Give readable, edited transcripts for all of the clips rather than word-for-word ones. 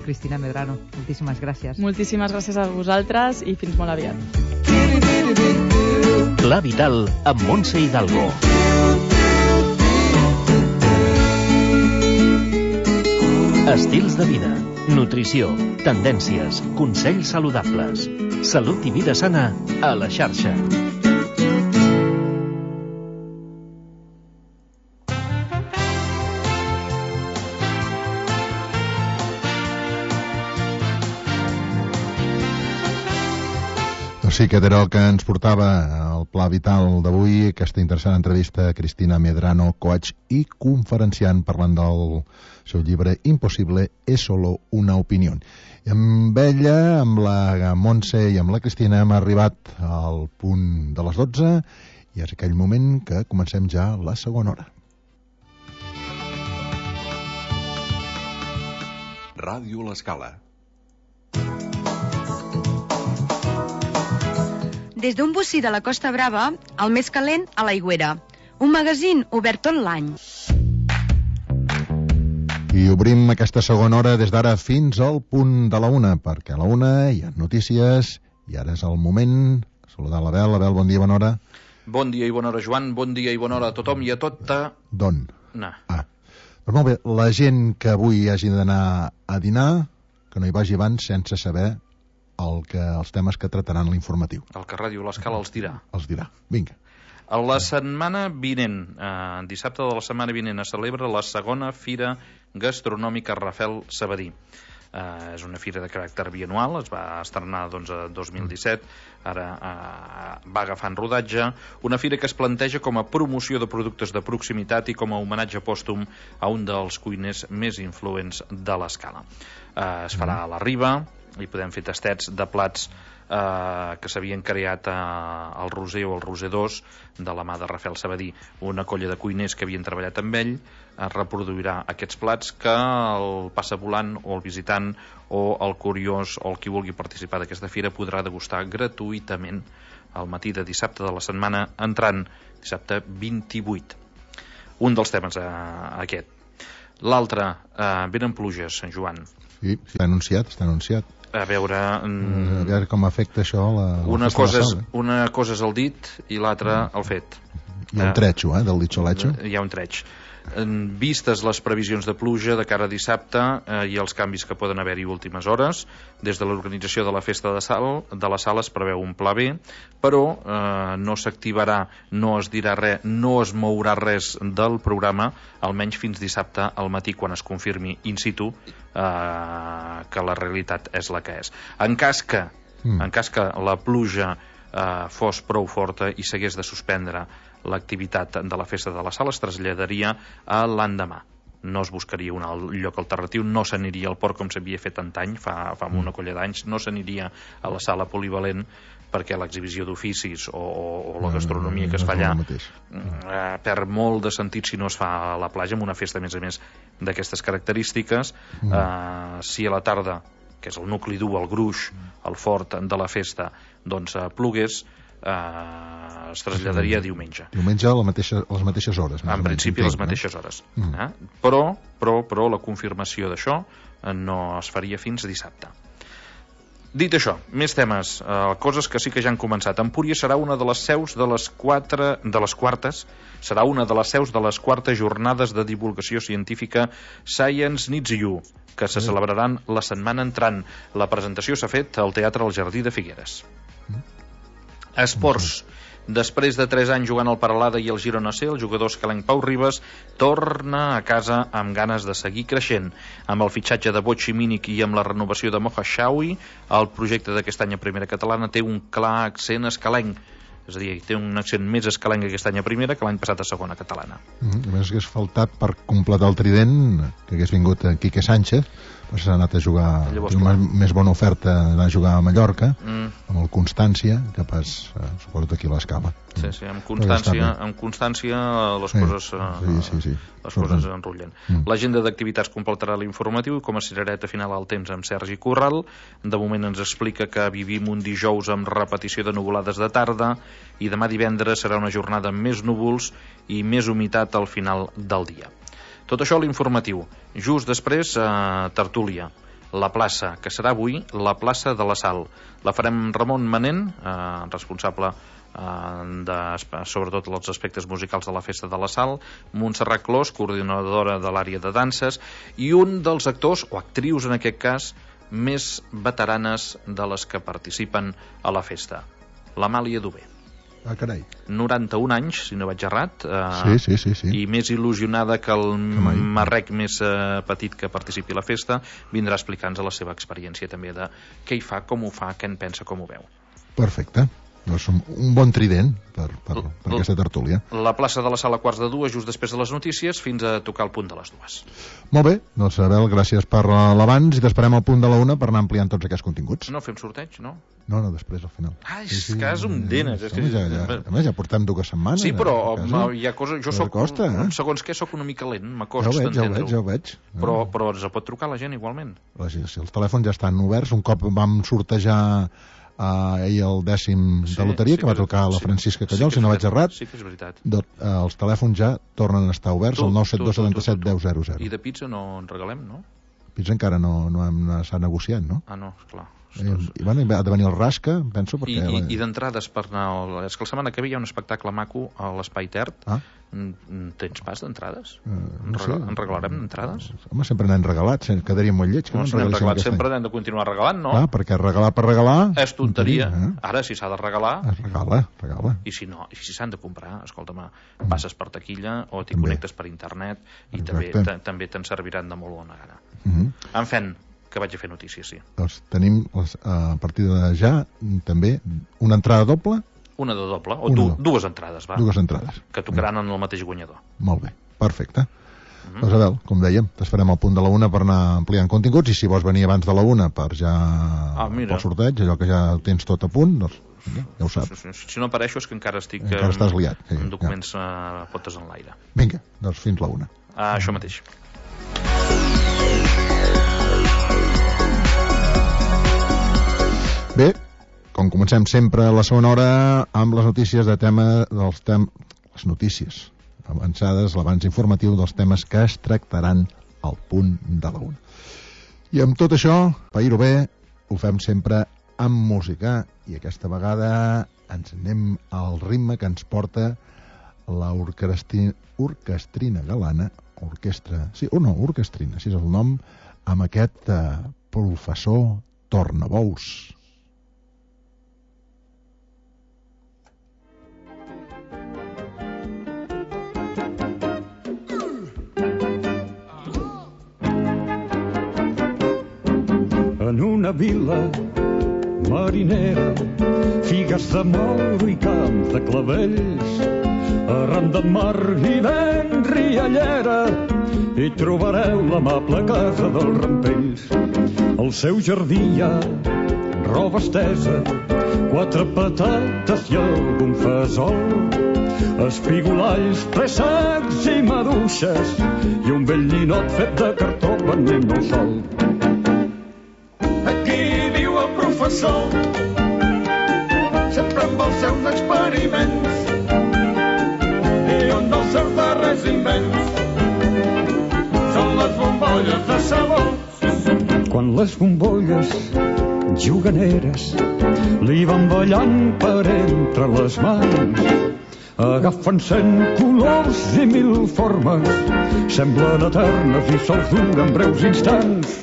Cristina Medrano. Moltíssimes gràcies. Moltíssimes gràcies a vosaltres i fins molt aviat. Clar Vital amb Montse Hidalgo. Estils de vida, nutrició, tendències, consells saludables. Salut i vida sana a la xarxa. Doncs sí, aquest era el que ens portava el Pla Vital d'avui, aquesta interessant entrevista a Cristina Medrano, coach i conferenciant, parlant del seu llibre Impossible es solo una opinión. I amb ella, amb la Montse i amb la Cristina hem arribat al punt de les 12 i és aquell moment que comencem ja la segona hora. Ràdio L'Escala. Des d'un bocí de la Costa Brava, el més calent a l'Aigüera. Un magazín obert tot l'any. I obrim aquesta segona hora des d'ara fins al punt de la 1, perquè a la 1 hi ha notícies i ara és el moment de saludar l'Abel. Abel, bon dia, bona hora. Bon dia i bona hora, Joan. Bon dia i bona hora a tothom i a tota... D'on? No. Doncs molt bé, la gent que avui hagi d'anar a dinar, que no hi vagi abans sense saber els temes que trataran l'informatiu. El que Ràdio L'Escala els dirà. Els dirà. Vinga. A la setmana vinent, dissabte de la setmana vinent, es celebra la segona Fira Gastronòmica Rafel Sabadell. És una fira de caràcter bianual, es va estrenar doncs, a 2017, ara va agafant rodatge, una fira que es planteja com a promoció de productes de proximitat i com a homenatge pòstum a un dels cuiners més influents de l'Escala. Es farà a la Riba, hi podem fer tastets de plats que s'havien creat al Roser o al Roser 2 de la mà de Rafel Sabadell. Una colla de cuiners que havien treballat amb ell reproduirà aquests plats que el passavolant o el visitant o el curiós o el qui vulgui participar d'aquesta fira podrà degustar gratuïtament al matí de dissabte de la setmana entrant, dissabte 28. Un dels temes aquest. L'altre, venen pluges, Sant Joan. Sí, està anunciat. A veure com afecta això una cosa és el dit i l'altra el fet. Hi ha un tretxo, del ditxoletxo. Hi ha un treig. Vistes les previsions de pluja de cara a dissabte i els canvis que poden haver-hi últimes hores, des de l'organització de la festa de la sala es preveu un pla B, però no s'activarà, no es dirà res, no es mourà res del programa, almenys fins dissabte al matí, quan es confirmi in situ que la realitat és la que és. En cas que la pluja fos prou forta i s'hagués de suspendre l'activitat de la festa de la sala, es traslladaria a l'endemà. No es buscaria un lloc alternatiu, no s'aniria al port com s'havia fet antany, fa una colla d'anys, no s'aniria a la sala polivalent perquè l'exhibició d'oficis o la gastronomia que es fa allà perd molt de sentit si no es fa a la platja, amb una festa, a més d'aquestes característiques. Si a la tarda, que és el nucli dur, el gruix, el fort de la festa, doncs plogués, es traslladaria diumenge. Diumenge a les mateixes hores. En principi a les mateixes hores. Però la confirmació d'això no es faria fins dissabte. Dit això, més temes, coses que sí que ja han començat. Empúria serà una de les seus de les quartes jornades de divulgació científica Science Needs You, que se celebraran la setmana entrant. La presentació s'ha fet al Teatre al Jardí de Figueres. Esports. Després de 3 anys jugant al Peralada i al Girona C, el jugador escalenc Pau Ribas torna a casa amb ganes de seguir creixent. Amb el fitxatge de Botxi Mínic i amb la renovació de Moja Xaui, el projecte d'aquest any a Primera Catalana té un clar accent escalenc. És a dir, té un accent més escalenc aquest any a Primera que l'any passat a Segona Catalana. A més, hagués faltat per completar el trident que hagués vingut Quique Sánchez, però s'ha anat a jugar, una més bona oferta d'anar a jugar a Mallorca, amb el Constància, que pas suposo aquí a l'Escala. Sí, amb Constància les coses enrotllen. L'agenda d'activitats completarà l'informatiu i com a cirereta final al temps amb Sergi Corral. De moment ens explica que vivim un dijous amb repetició de nuvolades de tarda i demà divendres serà una jornada amb més núvols i més humitat al final del dia. Tot això a l'informatiu. Just després, tertúlia. la plaça, que serà avui la plaça de la Sal. La farem Ramon Manent, responsable sobretot els aspectes musicals de la Festa de la Sal, Montserrat Clos, coordinadora de l'àrea de danses, i un dels actors, o actrius en aquest cas, més veteranes de les que participen a la festa, l'Amàlia Dubé. Ah, carai. 91 anys, si no vaig errat, sí. i més il·lusionada que el marrec més petit que participi a la festa, vindrà a explicar-nos la seva experiència també de què hi fa, com ho fa, què en pensa, com ho veu. Perfecte. Doncs un bon trident per aquesta tertúlia. La plaça de la Sala, 1:45, just després de les notícies, fins a tocar el punt de les 2. Molt bé, doncs Abel, gràcies per l'abans i t'esperem al punt de la 1 per anar ampliant tots aquests continguts. No fem sorteig, no? No, després, al final. Ai, és que és un denes. Ja portem 2 setmanes. Sí, però hi ha coses... Jo soc, segons què, soc una mica lent, m'acosta d'entendre-ho. Ja ho veig. Però ens pot trucar la gent igualment. Si els telèfons ja estan oberts, un cop vam sortejar ahir el 10 de loteria, que va trucar la Francisca Callol, si no vaig errat. Sí que és veritat. Els telèfons ja tornen a estar oberts, el 972 77 10 00. I de pizza no en regalem, no? Pizza encara no s'ha negociat, no? Ah, no, esclar. I ha de venir el Rasca, penso, perquè... I d'entrades per anar... És que la setmana que ve hi ha un espectacle maco a l'Espai Tert. Tens pas d'entrades? No sé. En regalarem d'entrades? Home, sempre n'hem regalat, quedaria molt lleig. No, n'hem regalat sempre, n'hem de continuar regalant, no? Clar, perquè regalar per regalar... És tonteria. Ara, si s'ha de regalar... Es regala. I si no, si s'han de comprar, escolta'm, passes per taquilla o t'hi connectes per internet i també te'n serviran de molt bona gana. En fin, que vaig a fer notícies, sí. Doncs tenim, a partir de ja, també una entrada doble. Una de doble, o dues entrades, va. Dues entrades. Que tocaran en el mateix guanyador. Molt bé, perfecte. Doncs Abel, com dèiem, t'esperem al punt de la 1 per anar ampliant continguts, i si vols venir abans de la 1 per ja pel sorteig, allò que ja ho tens tot a punt, doncs ja ho saps. Si no apareixo és que encara estic estàs liat, amb documents potes en l'aire. Vinga, doncs fins la 1. Això mateix. Bé, com comencem sempre a la segona hora amb les notícies les notícies avançades, l'abans informatiu dels temes que es tractaran al punt de la 1. I amb tot això, pair-ho bé, ho fem sempre amb música, i aquesta vegada ens anem al ritme que ens porta l'orquestrina galana, orquestrina, sí és el nom, amb aquest professor Tornabous. En una vila marinera, figues de moro i camps de clavells, arran de mar i vent riallera, hi trobareu l'amable casa dels Rampells. Al seu jardí hi ha roba estesa, 4 patates i algun fesol, espigolalls, préssecs i maduixes, i un vell ninot fet de cartó venent el sol. Professor, sempre amb els seus experiments i un dels seus darrers invents són les bombolles de sabó. Quan les bombolles juganeres li van ballant per entre les mans, agafen 100 colors i 1000 formes, semblen eternes i sols duren breus instants.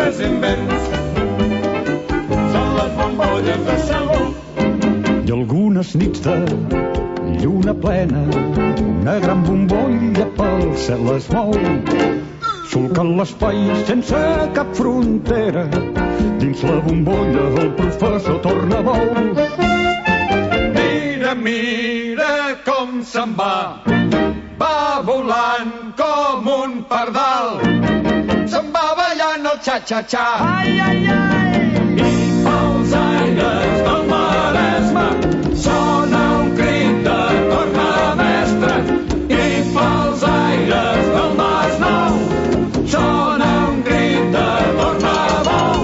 més invents són les bombolles de salut. I algunes nits de lluna plena, una gran bombolla pel cel es mou, solcant l'espai sense cap frontera. Dins la bombolla el professor torna bou. Mira, mira com se'n va volant com un pardal, se'n va ballant el xa-xa-xa. Ai, ai, ai! I pels aires del Maresme sona un crit de torna mestre, i pels aires del Masnou sona un crit de torna bou.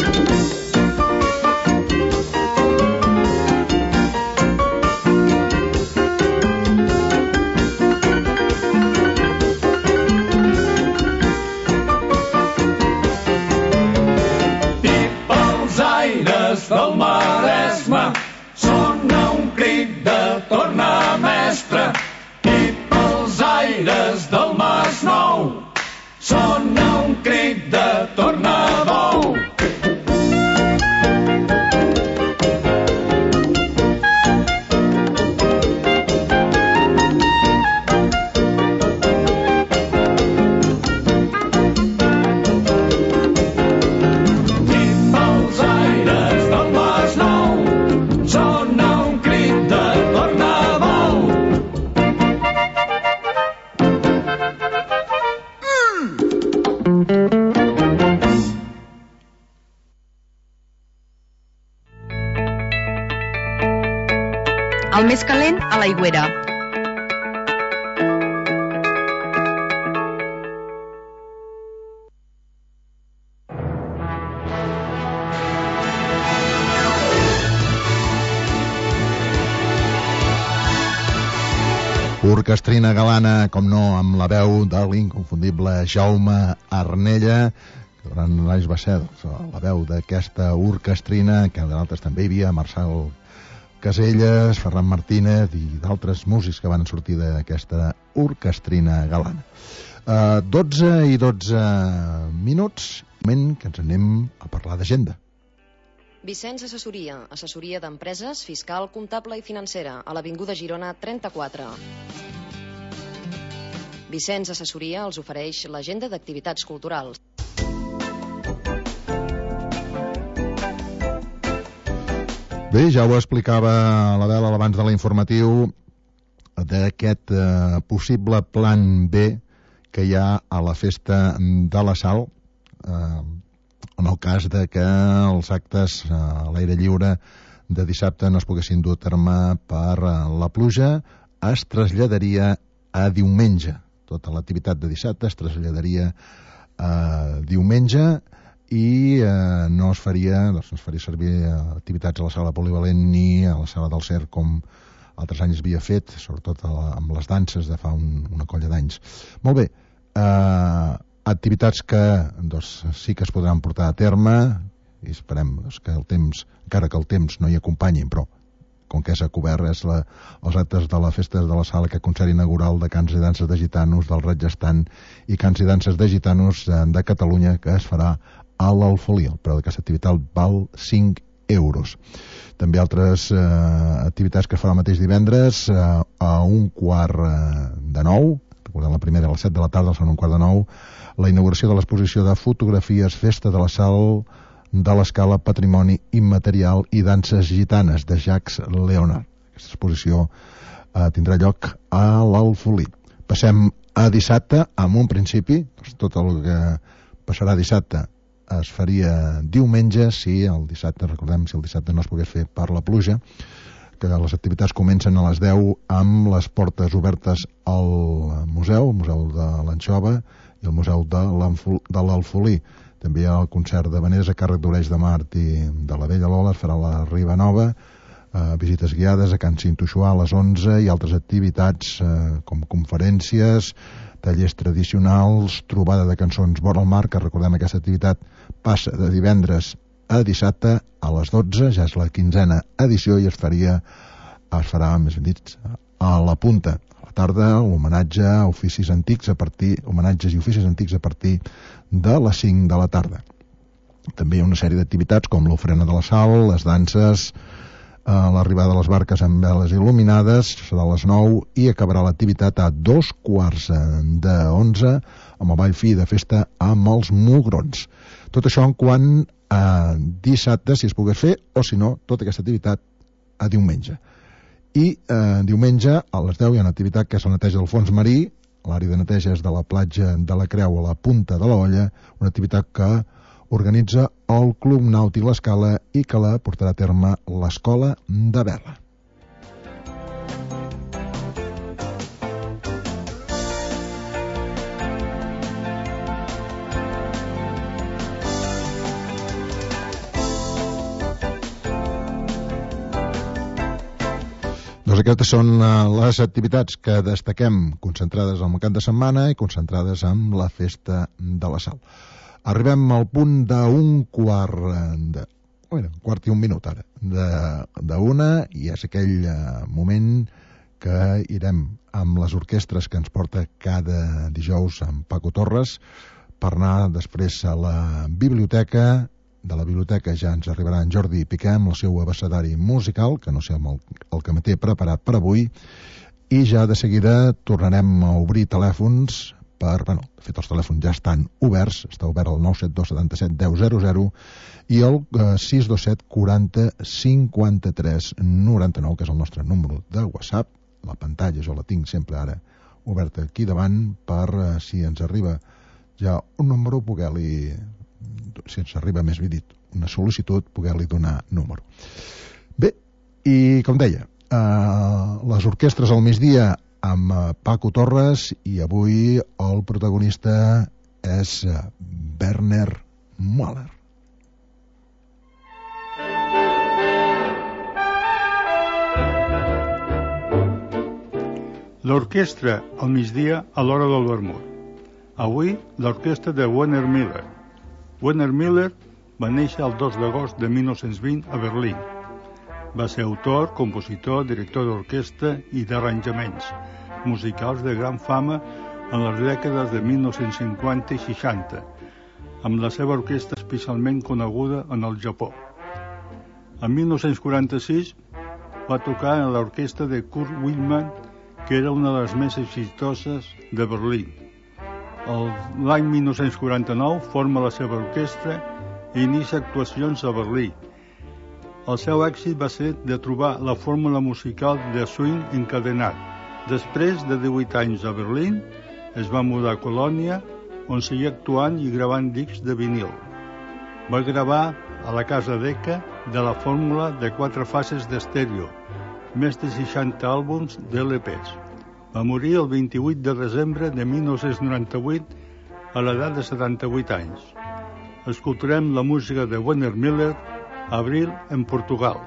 Del Maresme sona un crit de torna mestre, i pels aires del Masnou sona un crit de torna bou. El més calent a l'aigüera. Orquestrina galana, com no, amb la veu de l'inconfundible Jaume Arnella, que durant l'anys va ser la veu d'aquesta orquestrina, que d'altres també hi havia Marcel Caselles, Ferran Martínez i d'altres músics que van sortir d'aquesta orquestrina galana. 12 i 12 minuts, moment que ens anem a parlar d'agenda. Vicenç Assessoria, assessoria d'empreses, fiscal, comptable i financera, a l'Avinguda Girona 34. Vicenç Assessoria els ofereix l'agenda d'activitats culturals. Bé, ja ho explicava l'Adel abans de l'informatiu d'aquest possible plan B que hi ha a la festa de la Sal, en el cas de que els actes a l'aire lliure de dissabte no es poguessin dur a terme per la pluja, es traslladaria a diumenge. Tota l'activitat de dissabte es traslladaria a diumenge i no es faria servir activitats a la sala polivalent ni a la sala del CER com altres anys havia fet, sobretot amb les danses de fa una colla d'anys. Molt bé, activitats que sí que es podran portar a terme i esperem que el temps, encara que el temps no hi acompanyi, però com que és a cobert, és els actes de la festa de la Sala, que concert inaugural de cants i danses de gitanos del Ratgestant i cants i danses de gitanos de Catalunya, que es farà a l'Alfolí. El preu d'aquesta activitat val 5 euros. També altres activitats que es farà el mateix divendres a 8:45. Recordem, la primera a les 7 de la tarda, el segon a 8:45, la inauguració de l'exposició de fotografies Festa de la Sal de l'Escala Patrimoni Immaterial i Danses Gitanes de Jacques Leonard. Aquesta exposició tindrà lloc a l'Alfolí. Passem a dissabte, amb un principi, tot el que passarà dissabte es faria diumenge, si el dissabte, recordem, si el dissabte no es pogués fer per la pluja, que les activitats comencen a les 10 amb les portes obertes al museu, el Museu de l'Anxova i el Museu de l'Alfolí. També hi ha el concert d'habaneres a càrrec d'Oreix de Mart i de la Vella Lola, es farà a la Riba Nova, visites guiades a Can Cintuixuà a les 11 i altres activitats com conferències, tallers tradicionals, trobada de cançons vora el mar, que recordem aquesta activitat passa de divendres a dissabte a les 12, ja és la 15ª edició i es farà, més ben dit, a la punta. A la tarda, homenatges i oficis antics a partir de les 5 de la tarda. També hi ha una sèrie d'activitats com l'ofrena de la sal, les danses, l'arribada de les barques amb veles il·luminades, serà a les 9 i acabarà l'activitat a 11:15 amb el ball fi de festa amb els mugrons. Tot això en quant a dissabte, si es pogués fer, o si no, tota aquesta activitat a diumenge. I diumenge a les 10 hi ha una activitat que és la neteja del fons marí, l'àrea de neteja és de la platja de la Creu a la Punta de la Olla, una activitat que organitza el Club Nàutic L'Escala i que la portarà a terme l'Escola de Vela. Doncs aquestes són les activitats que destaquem, concentrades en el cap de setmana i concentrades en la festa de la Sal. Arribem al punt d'un quart i un minut ara, d'una, i és aquell moment que irem amb les orquestres que ens porta cada dijous amb Paco Torres per anar després a la biblioteca. De la biblioteca ja ens arribarà en Jordi Piqué amb el seu abecedari musical, que no sé el que me té preparat per avui, i ja de seguida tornarem a obrir telèfons de fet els telèfons ja estan oberts, està obert el 972 77 10 00 i el 627 40 53 99, que és el nostre número de WhatsApp. La pantalla jo la tinc sempre ara oberta aquí davant per si ens arriba ja un número, si ens arriba més ben dit una sol·licitud, poder-li donar número. Bé, i com deia, les orquestres al migdia amb Paco Torres, i avui el protagonista és Werner Müller. L'orquestra al migdia a l'hora del vermut. Avui, l'orquestra de Werner Müller. Werner Müller va néixer el 2 d'agost de 1920 a Berlín. Va ser autor, compositor, director d'orquestra i d'arranjaments musicals de gran fama en les dècades de 1950 i 60, amb la seva orquestra especialment coneguda en el Japó. En 1946 va tocar en l'orquestra de Kurt Wildman, que era una de les més exitoses de Berlín. L'any 1949 forma la seva orquestra i inicia actuacions a Berlín. El seu èxit va ser de trobar la fórmula musical de swing encadenat. Després de 18 anys a Berlín, es va mudar a Colònia, on seguia actuant i gravant discs de vinil. Va gravar a la casa Decca de la fórmula de 4 fases d'estèreo, més de 60 àlbums d'LPs. Va morir el 28 de desembre de 1998 a l'edat de 78 anys. Escoltarem la música de Werner Müller, Abril en Portugal.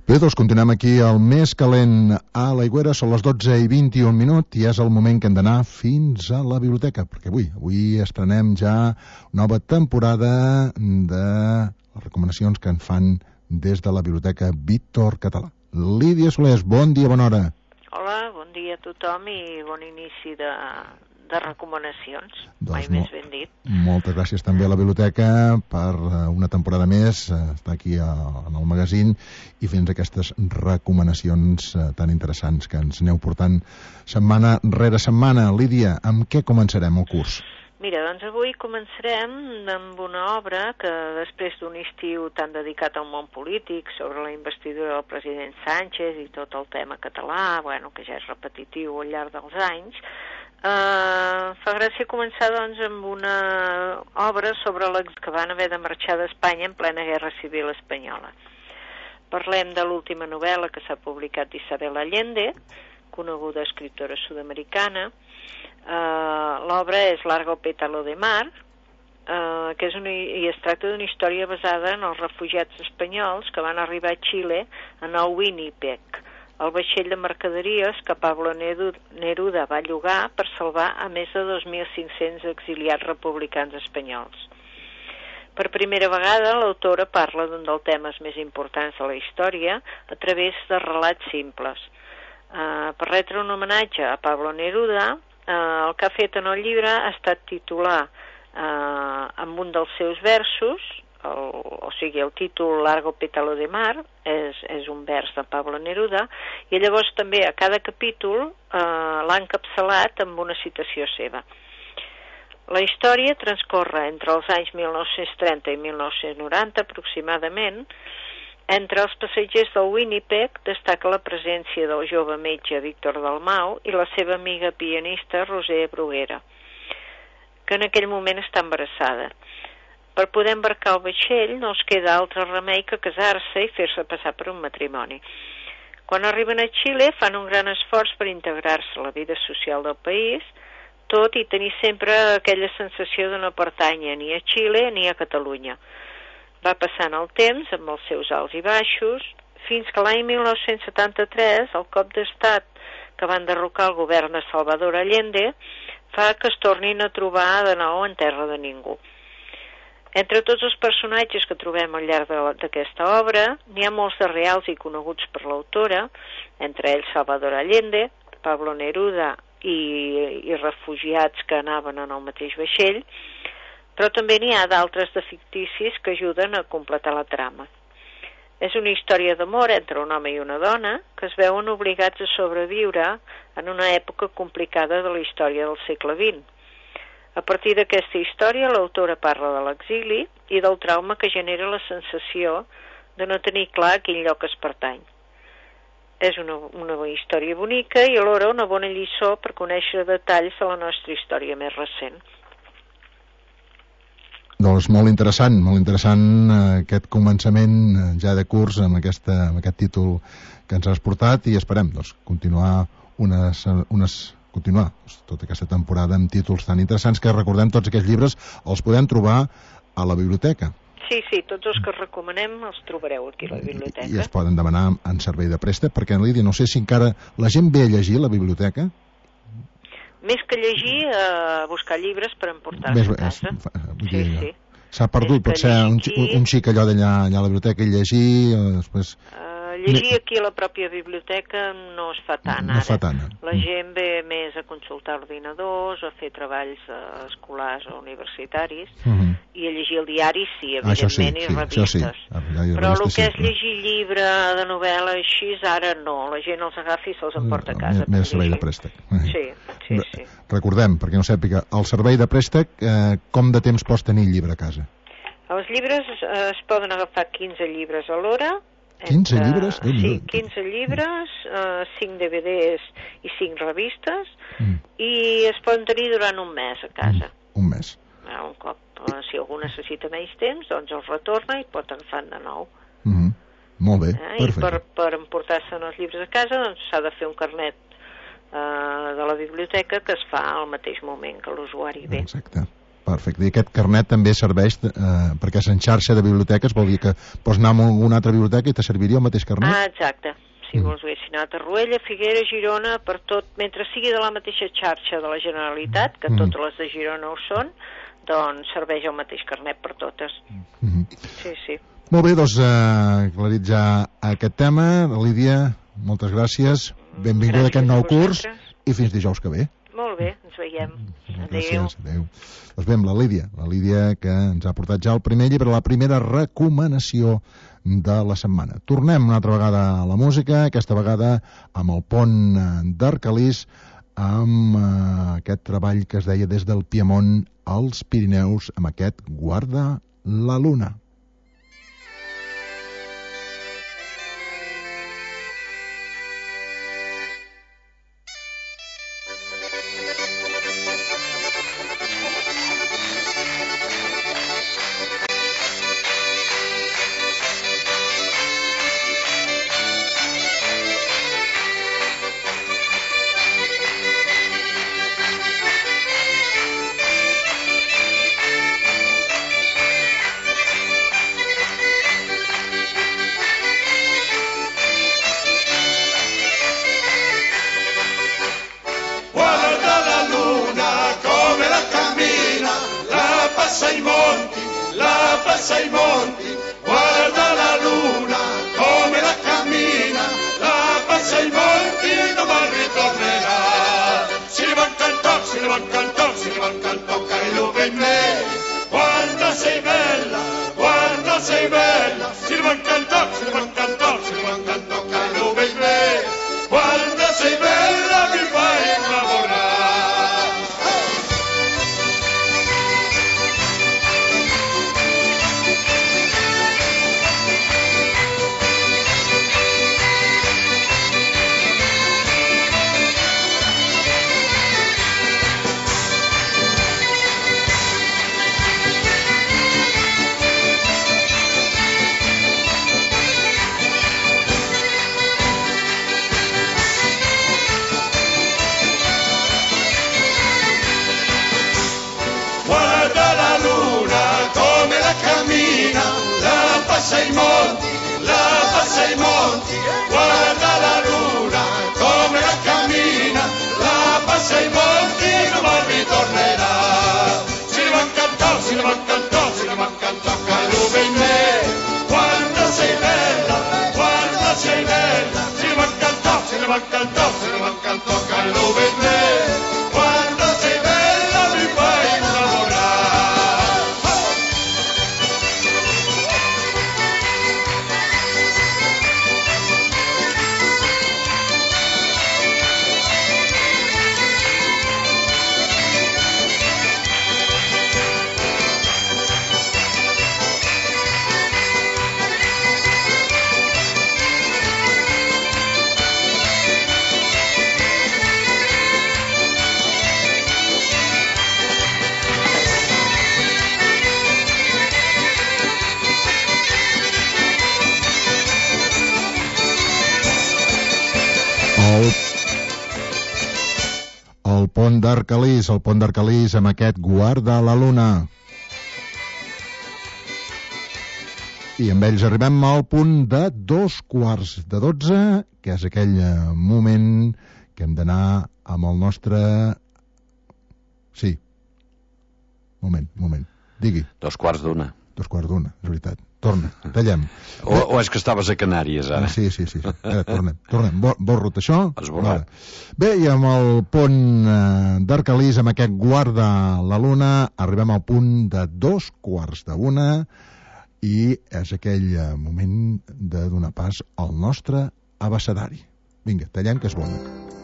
Bé, doncs continuem aquí al més calent a l'Aigüera, són les 12:21 i és el moment que hem d'anar fins a la biblioteca, perquè avui estrenem ja nova temporada de les recomanacions que en fan des de la Biblioteca Víctor Català. Lídia Solés, bon dia, bona hora. Hola, bon dia a tothom i bon inici de recomanacions, mai més ben dit. Moltes gràcies també a la biblioteca per una temporada més, estar aquí en el magazín i fent aquestes recomanacions tan interessants que ens aneu portant setmana rere setmana. Lídia, amb què començarem el curs? Mira, doncs avui començarem amb una obra que després d'un estiu tan dedicat al món polític sobre la investidura del president Sánchez i tot el tema català, que ja és repetitiu al llarg dels anys, fa gràcia començar doncs amb una obra sobre que van haver de marxar d'Espanya en plena Guerra Civil Espanyola. Parlem de l'última novel·la que s'ha publicat d'Isabel Allende, coneguda escriptora sud-americana. L'obra és Largo pétalo de mar, que es tracta d'una història basada en els refugiats espanyols que van arribar a Xile en el Winnipeg, el vaixell de mercaderies que Pablo Neruda va llogar per salvar a més de 2.500 exiliats republicans espanyols. Per primera vegada, l'autora parla d'un dels temes més importants de la història a través de relats simples. Per retre un homenatge a Pablo Neruda, el que ha fet en el llibre ha estat titular amb un dels seus versos, el títol Largo pétalo de mar és un vers de Pablo Neruda, i llavors també a cada capítol l'ha encapçalat amb una citació seva. La història transcorre entre els anys 1930 i 1990 aproximadament. Entre els passatgers del Winnipeg destaca la presència del jove metge Víctor Dalmau i la seva amiga pianista Roser Bruguera, que en aquell moment està embarassada. Per poder embarcar el vaixell no els queda altre remei que casar-se i fer-se passar per un matrimoni. Quan arriben a Xile fan un gran esforç per integrar-se a la vida social del país, tot i tenir sempre aquella sensació de no pertànyer ni a Xile ni a Catalunya. Va passant el temps amb els seus alts i baixos, fins que l'any 1973 el cop d'estat que van derrocar el govern de Salvador Allende fa que es tornin a trobar de nou en terra de ningú. Entre tots els personatges que trobem al llarg d'aquesta obra, n'hi ha molts de reals i coneguts per l'autora, entre ells Salvador Allende, Pablo Neruda i refugiats que anaven en el mateix vaixell, però també n'hi ha d'altres de ficticis que ajuden a completar la trama. És una història d'amor entre un home i una dona que es veuen obligats a sobreviure en una època complicada de la història del segle XX. A partir d'aquesta història, l'autora parla de l'exili i del trauma que genera la sensació de no tenir clar a quin lloc es pertany. És una història bonica i alhora una bona lliçó per conèixer detalls de la nostra història més recent. Doncs molt interessant aquest començament ja de curs amb aquest títol que ens has portat i esperem continuar tota aquesta temporada amb títols tan interessants que recordem tots aquests llibres els podem trobar a la biblioteca. Sí, tots els que recomanem els trobareu aquí a la biblioteca. I es poden demanar en servei de préstec, perquè Lídia, no sé si encara la gent ve a llegir a la biblioteca. Més que llegir, buscar llibres per emportar-se a casa. Sí. S'ha perdut, potser un xic allò d'allà a la biblioteca i llegir, després... Llegir aquí a la pròpia biblioteca no es fa tant ara. La gent ve més a consultar ordinadors, a fer treballs escolars o universitaris, i a llegir el diari, sí, evidentment, i revistes. Però el que és llegir llibre de novel·la així, ara no. La gent els agafa i se'ls emporta a casa. Més servei de préstec. Sí. Recordem, perquè no sàpiga, el servei de préstec, com de temps pots tenir el llibre a casa? Els llibres es poden agafar 15 llibres a l'hora. 15 llibres? Sí, 15 llibres, 5 DVDs i 5 revistes, i es poden tenir durant un mes a casa. Un mes. Un cop, si algú necessita menys temps, doncs els retorna i pot agafar de nou. Molt bé, perfecte. I per emportar-se els llibres a casa doncs s'ha de fer un carnet de la biblioteca que es fa al mateix moment que l'usuari ve. Exacte. Perfecte. I aquest carnet també serveix perquè és en xarxa de biblioteques, vol dir que pots anar a alguna altra biblioteca i te serviria el mateix carnet? Exacte. Si vols haguessin anat a Ruella, Figueres, Girona, per tot, mentre sigui de la mateixa xarxa de la Generalitat, que totes les de Girona ho són, doncs serveix el mateix carnet per totes. Sí. Molt bé, doncs claritzar aquest tema. Lídia, moltes gràcies. Benvinguda a aquest nou curs i fins dijous que ve. Molt bé, ens veiem. Gràcies, adéu. Doncs bé, amb la Lídia, que ens ha portat ja el primer llibre, la primera recomanació de la setmana. Tornem una altra vegada a la música, aquesta vegada amb el Pont d'Arcalís, amb aquest treball que es deia Des del Piemont als Pirineus, amb aquest Guarda la Luna. El Pont d'Arcalís amb aquest Guarda la Luna. I amb ells arribem al punt de 11:45, que és aquell moment que hem d'anar amb el nostre... Sí. Moment. Digui. 2:15. 2:15, és veritat. Torna, tallem. O és que estaves a Canàries, ara? Sí. Tornem. Borro't això. Esborrat. Bé, i amb el pont d'Arcalís, amb aquest Guarda la Luna, arribem al punt de 2:15 i és aquell moment de donar pas al nostre abecedari. Vinga, tallem, que és bona.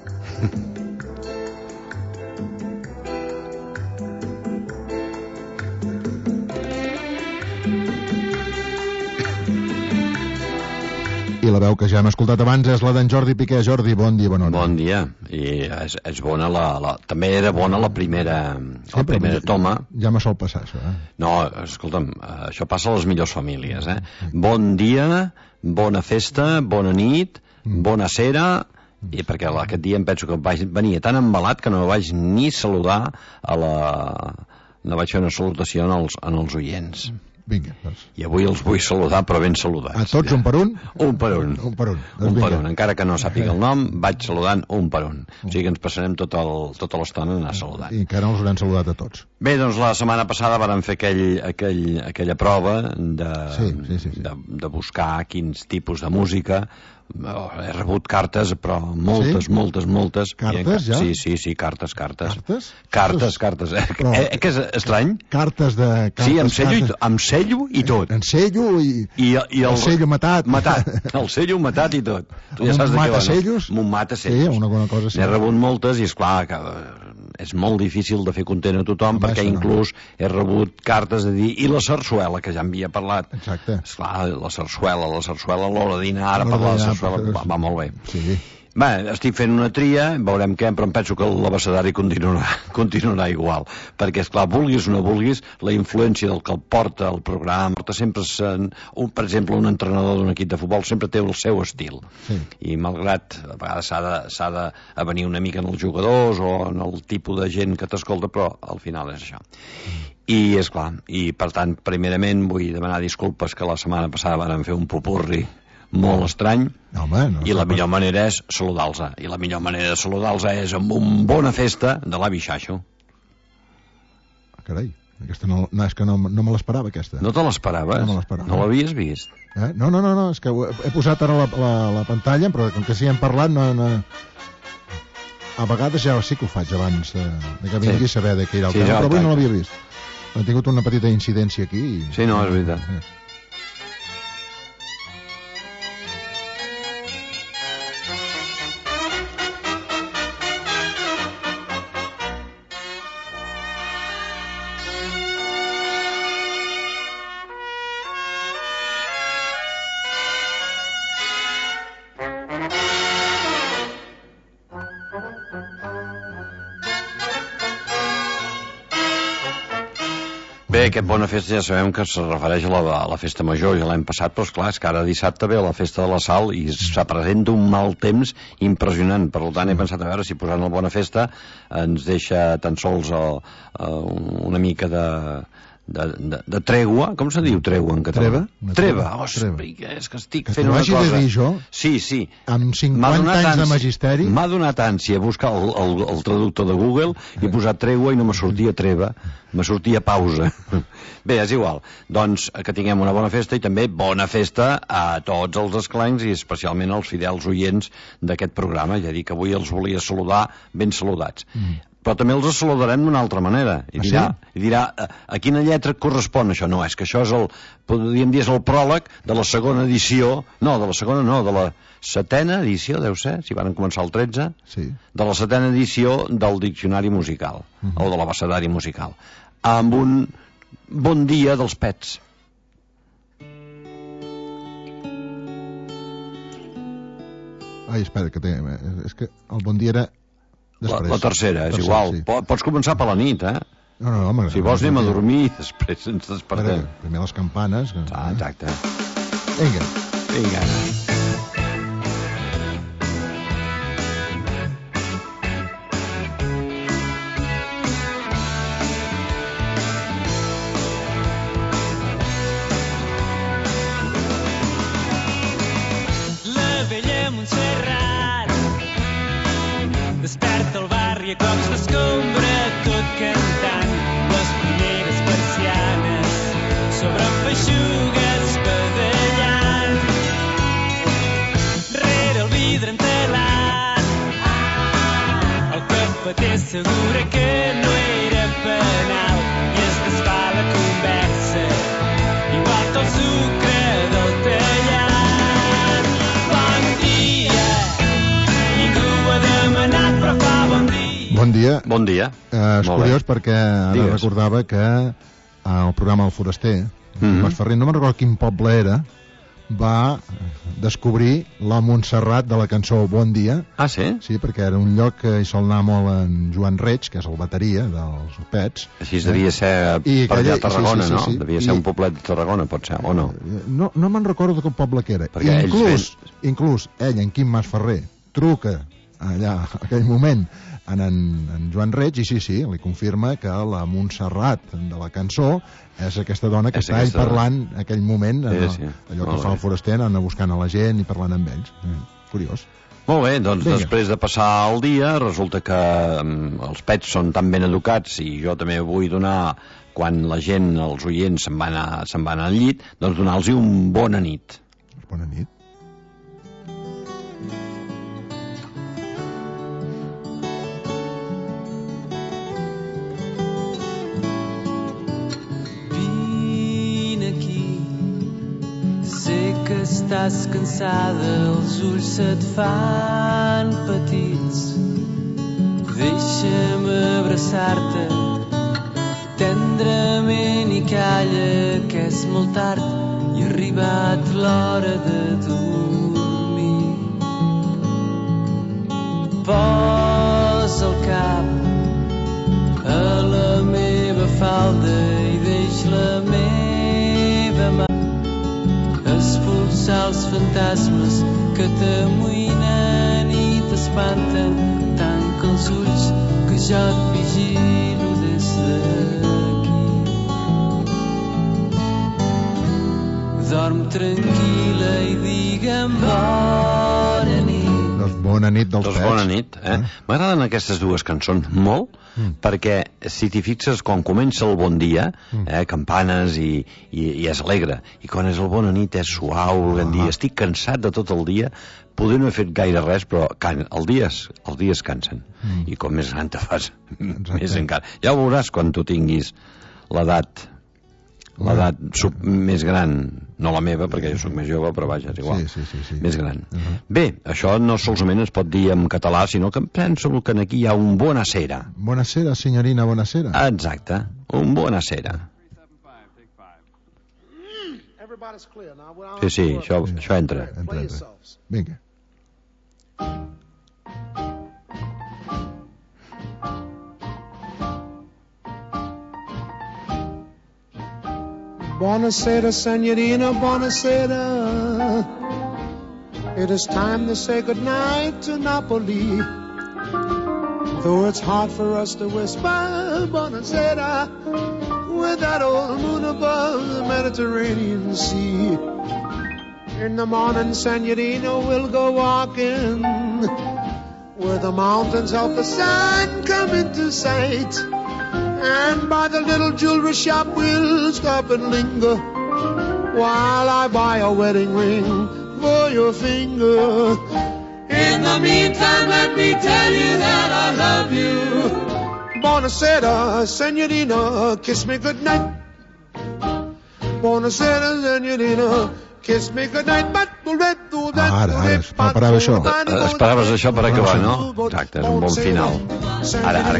I la veu que ja hem escoltat abans és la d'en Jordi Piqué. Jordi, bon dia, bona hora. Bon dia. I és bona també era bona la primera toma. Ja me sol passar, això, No, escolta'm, això passa a les millors famílies, Bon dia, bona festa, bona nit, bona cera, i perquè aquest dia em penso que venia tan embalat que no vaig ni saludar a no vaig fer una salutació en els oients. Vinga, doncs. I avui els vull saludar, però ben saludats. A tots un per un? Un per un. Un per un. Un per un. Encara que no sàpiga el nom, vaig saludant un per un. O sigui que ens passarem tota l'estona a anar saludant. I encara no els haurem saludat a tots. Bé, doncs la setmana passada vàrem fer aquella prova de buscar quins tipus de música. He rebut cartes, però moltes. Cartes, ja? Sí, cartes. Cartes? Cartes. Que és estrany? Cartes de... Sí, amb cello i tot. En cello i el cello matat. El cello matat i tot. Tu ja saps de què va, no? Un matacellos. Sí, una cosa. N'he rebut moltes i, esclar, que és molt difícil de fer content a tothom, perquè inclús he rebut cartes de dir i la sarsuela, que ja havia parlat. Exacte. Esclar, la sarsuela, l'hora de dinar, ara parlar de la sarsuela, va molt bé. Sí. Bé, estic fent una tria, veurem què, però em penso que l'abecedari continuarà igual, perquè, esclar, vulguis o no vulguis, la influència del que el porta el programa, sempre, per exemple, un entrenador d'un equip de futbol sempre té el seu estil, i malgrat a vegades s'ha de venir una mica en els jugadors o en el tipus de gent que t'escolta, però al final és això. I, esclar, i per tant, primerament vull demanar disculpes que la setmana passada vàrem fer un popurri molt estrany, i la millor manera és saludar-los. I la millor manera de saludar-los és amb una bona festa de l'avi Xaixo. Carai, aquesta és que no me l'esperava, aquesta. No te l'esperaves? No l'havies vist? No, és que he posat ara la pantalla, però com que sí hem parlat, no... A vegades ja sí que ho faig abans que vingui a saber de què era el tema, però avui no l'havia vist. He tingut una petita incidència aquí. Sí, no, és veritat. Bé, aquest Bona Festa ja sabem que se refereix a la festa major i l'any passat, però esclar, és que ara dissabte ve la festa de la Sal i se presenta un mal temps impressionant. Per tant, he pensat a veure si posant el Bona Festa ens deixa tan sols una mica de tregua. Com se diu tregua en català? Treva. És que estic fent una cosa... Que t'ho hagi de dir jo? Sí. Amb 50 anys de magisteri... M'ha donat ànsia buscar el traductor de Google i posar tregua i no me sortia treva, me sortia pausa. Bé, és igual. Doncs que tinguem una bona festa i també bona festa a tots els esclencs i especialment als fidels oients d'aquest programa. Ja dic que avui els volia saludar ben saludats. Però també els saludarem d'una altra manera. I dirà, a quina lletra correspon això? No, és que això és podríem dir, és el pròleg de la segona edició, de la setena edició, deu ser, si van començar el 13, de la setena edició del Diccionari Musical, o de l'Abecedari Musical, amb un bon dia dels pets. Ai, espera, és que el bon dia era... La tercera, és igual. Pots començar per la nit, eh? No, home... Si vols anem a dormir i després ens despertem. Primer les campanes... Exacte. Vinga. La vella Montserrat desperta el barri a cops d'escombra, tot cantant les primeres persianes sobre feixugues badallant. Rere el vidre entelat el cafeter assegura que no era penal i es desfà la conversa igual que el sucre del tallat. Bon dia, ningú ha demanat però fa bon dia. Bon dia. És curiós perquè ara recordava que el programa El Foraster, Masferrer, no me'n recordo quin poble era, va descobrir la Montserrat de la cançó Bon dia. Ah, sí? Sí, perquè era un lloc que hi sol anar molt en Joan Reig, que és el bateria dels Pets. Així devia ser per allà a Tarragona, no? Devia ser un poblet de Tarragona, pot ser, o no? No me'n recordo de quin poble que era. Inclús ell, en Quim Masferrer, truca allà, en aquell moment, en Joan Reig, i sí, li confirma que la Montserrat de la cançó és aquesta dona que està parlant en aquell moment, allò que fa el foraster, anant buscant a la gent i parlant amb ells. Curiós. Molt bé, doncs després de passar el dia, resulta que els pets són tan ben educats, i jo també vull donar, quan la gent, els oients, se'n van al llit, doncs donar-los un bona nit. Bona nit. Estàs cansada, els ulls se't fan petits. Deixa'm abraçar-te tendrament i calla, que és molt tard i ha arribat l'hora de dormir. Posa el cap a la meva falda i deix la meva mà expulsar els fantasmes que t'amoïnen i t'espanten. Tanca els ulls que jo et vigilo des d'aquí. Dorm tranquil·la i digue'm bona nit. Bona nit dels pets. Bona nit, M'agraden aquestes dues cançons molt, perquè si t'hi fixes, quan comença el bon dia, campanes i és alegre, i quan és el bona nit és suau, estic cansat de tot el dia, poder no he fet gaire res, però els dies cansen, i com més gran te fas, més encara. Ja ho veuràs quan tu tinguis l'edat més gran, no la meva, perquè jo soc més jove, però vaja, és igual, més gran. Bé, això no solament es pot dir en català, sinó que em penso que aquí hi ha un buonasera. Buonasera, signorina, buonasera. Exacte, un buonasera. Sí, això entra. Vinga. Buonasera, signorina, buonasera. It is time to say goodnight to Napoli. Though it's hard for us to whisper buonasera with that old moon above the Mediterranean Sea. In the morning, signorina, we'll go walking where the mountains help the sun come into sight. And by the little jewelry shop we'll stop and linger while I buy a wedding ring for your finger. In the meantime, let me tell you that I love you. Buonasera, signorina, kiss me goodnight. Buonasera, signorina, kiss me goodnight. Ara, esperava això. Esperaves això per acabar, no? Exacte, és un bon final. Ara.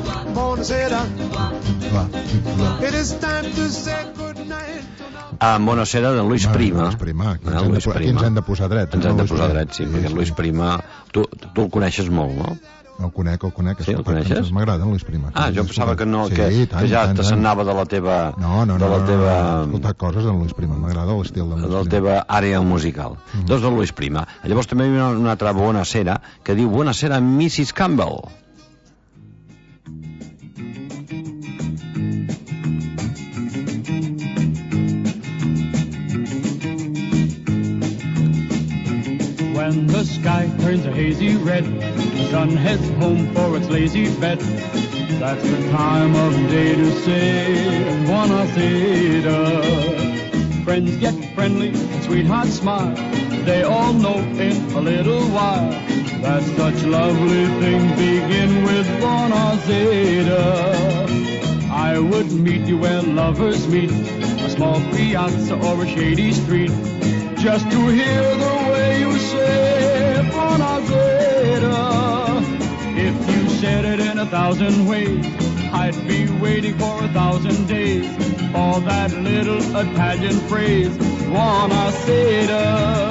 Buonasera de Luis Prima. Aquí ens hem de posar dret. Ens hem de posar dret, sí, perquè Luis Prima, tu el coneixes molt, no? El conec. Sí, el coneixes? M'agrada, Luis Prima. Jo pensava que no, que ja te s'anava de la teva... No, he escoltat coses d'en Luis Prima, m'agrada l'estil d'en Luis Prima. De la teva àrea musical. Doncs del Luis Prima. Llavors també hi ha una altra buonasera que diu buonasera Mrs. Campbell. When the sky turns a hazy red, the sun heads home for its lazy bed. That's the time of day to say buonasera. Friends get friendly and sweethearts smile. They all know in a little while that such lovely things begin with buonasera. I would meet you where lovers meet, a small piazza or a shady street, just to hear the way you say buonasera. If you said it in 1,000 ways, I'd be waiting for 1,000 days for that little Italian phrase, buonasera.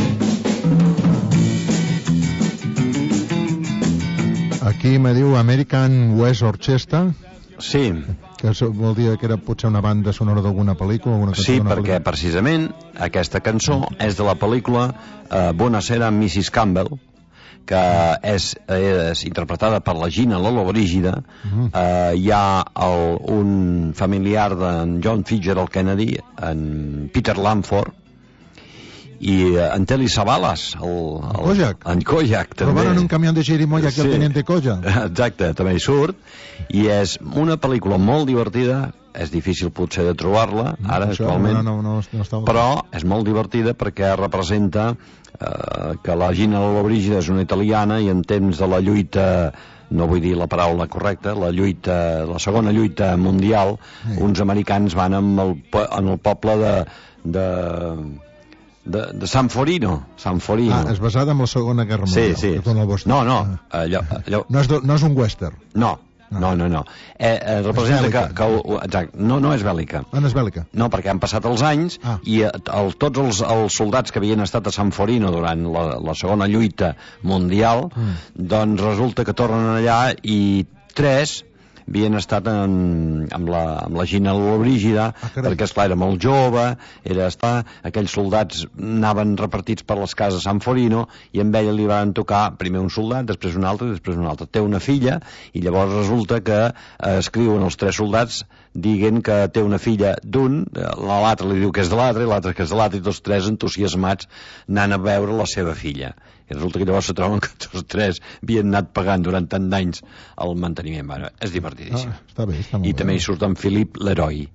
Aquí me diu American West Orchestra. Sí. Que vol dir que era potser una banda sonora d'alguna pel·lícula? Sí, perquè precisament aquesta cançó és de la pel·lícula Buonasera Mrs. Campbell, que és interpretada per la Gina Lollobrigida. Hi ha un familiar d'en John Fitzgerald Kennedy, en Peter Lamford, i en Telly Savalas, en Kojak també. Robaron un camió de Jerimoya que el teniente Kojak. Exacte, també hi surt, i és una pel·lícula molt divertida. És difícil potser de trobar-la ara actualment, però és molt divertida perquè representa que la Gina Lollobrigida és una italiana i en temps de la lluita, no vull dir la paraula correcta, la segona lluita mundial, uns americans van en el poble de Sanforino. És basada en la Segona Guerra Mundial. Sí. No és un western. No. Representa exacte, no és bèl·lica. No és bèl·lica. No, perquè han passat els anys i tots els soldats que havien estat a Sanforino durant la segona lluita mundial, doncs resulta que tornen allà i 3 havien estat amb la Gina Lollobrigida, perquè esclar era molt jove, aquells soldats anaven repartits per les cases a Sanforino i amb ella li van tocar primer un soldat, després un altre i després un altre. Té una filla i llavors resulta que escriuen els 3 soldats dient que té una filla d'un, l'altre li diu que és de l'altre i l'altre que és de l'altre, i tots 3 entusiasmats anant a veure la seva filla. I resulta que llavors se troben que tots 3 havien anat pagant durant tant d'anys el manteniment. Bueno, és divertidíssim. Està bé, està molt I també hi surt en Philippe Leroy,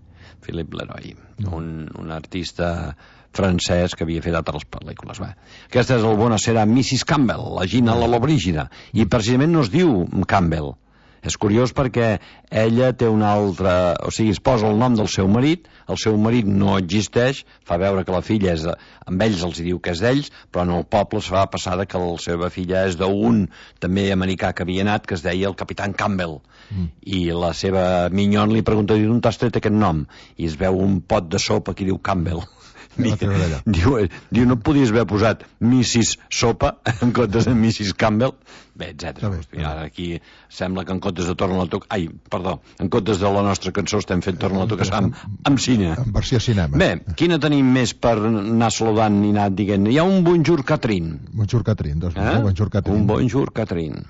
un artista francès que havia fet altres pel·lícules. Aquesta és el Buonasera Mrs. Campbell, la Gina Lollobrigida, i precisament no es diu Campbell. És curiós perquè ella té un altre, o sigui, es posa el nom del seu marit no existeix, fa veure que la filla és amb ells, els diu que és d'ells, però en el poble es fa passar que la seva filla és d'un també americà que havia anat, que es deia el Capitán Campbell, i la seva minyon li pregunta d'on t'has tret aquest nom, i es veu un pot de sopa que diu Campbell. Diu, no podies haver posat Mrs. Sopa en comptes de Mrs. Campbell? Bé, etc. Ara aquí sembla que en comptes de en comptes de la nostra cançó estem fent Torna la tocar amb cine. En versió cinema. Bé, quina tenim més per anar saludant i anar dient? Hi ha un Bonjour Catherine. Bonjour Catherine, doncs Bonjour Catherine. Un Bonjour Catherine.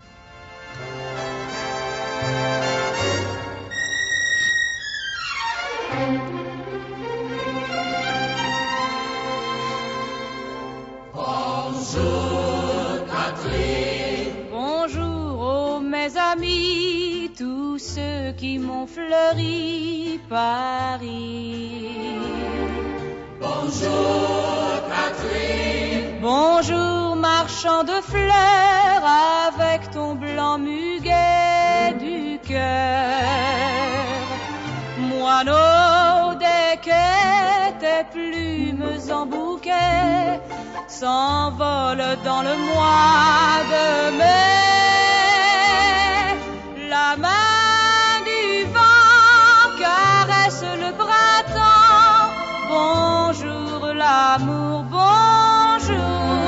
Mes amis, tous ceux qui m'ont fleuri Paris. Bonjour Catherine. Bonjour marchand de fleurs avec ton blanc muguet du cœur. Moineau des quais, tes plumes en bouquet s'envolent dans le mois de mai. La main du vent caresse le printemps. Bonjour l'amour, bonjour.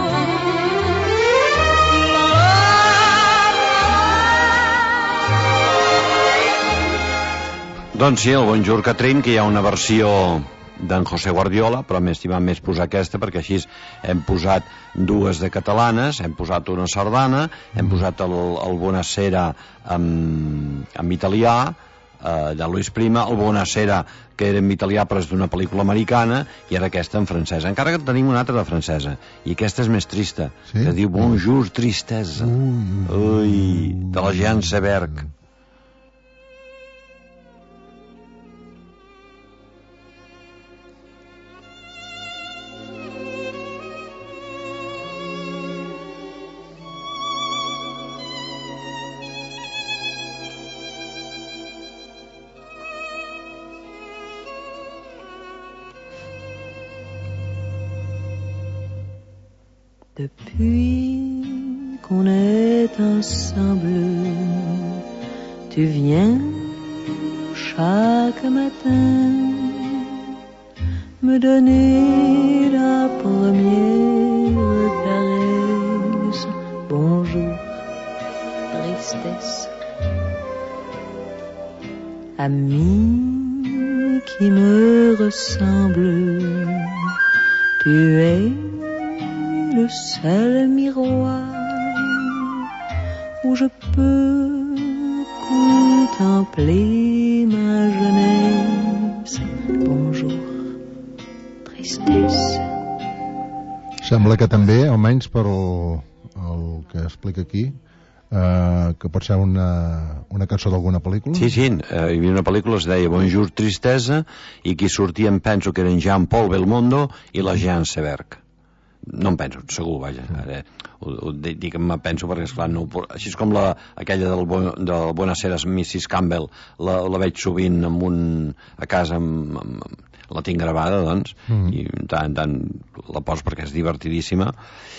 Doncs sí, el Bonjour Catherine, que hi ha una versió d'en José Guardiola, però m'estimam més posar aquesta perquè així hem posat 2 de catalanes, hem posat una sardana, hem posat el Buonasera en italià, de Luis Prima, el Buonasera que era en italià però és d'una pel·lícula americana, i ara aquesta en francesa, encara que tenim una altra de francesa, i aquesta és més trista, que es diu Bonjour Tristesa, de la Jean Seberg. Depuis qu'on est ensemble, tu viens chaque matin me donner la première caresse. Bonjour, tristesse. Ami qui me ressemble, tu es le seul miroir où je peux contempler ma jeunesse. Bonjour, tristesse. Sembla que també, almenys per el que explica aquí, que pot ser una cançó d'alguna pel·lícula? Sí, hi havia una pel·lícula que es deia Bonjour, tristesa, i qui sortien penso que eren Jean-Paul Belmondo i la Jean Seberg. No em penso, segur, vaja. Ho dic que me penso perquè, esclar, no, així és com aquella del Buenaseras Mrs. Campbell, la veig sovint a casa, la tinc gravada, doncs, i tant la poso perquè és divertidíssima.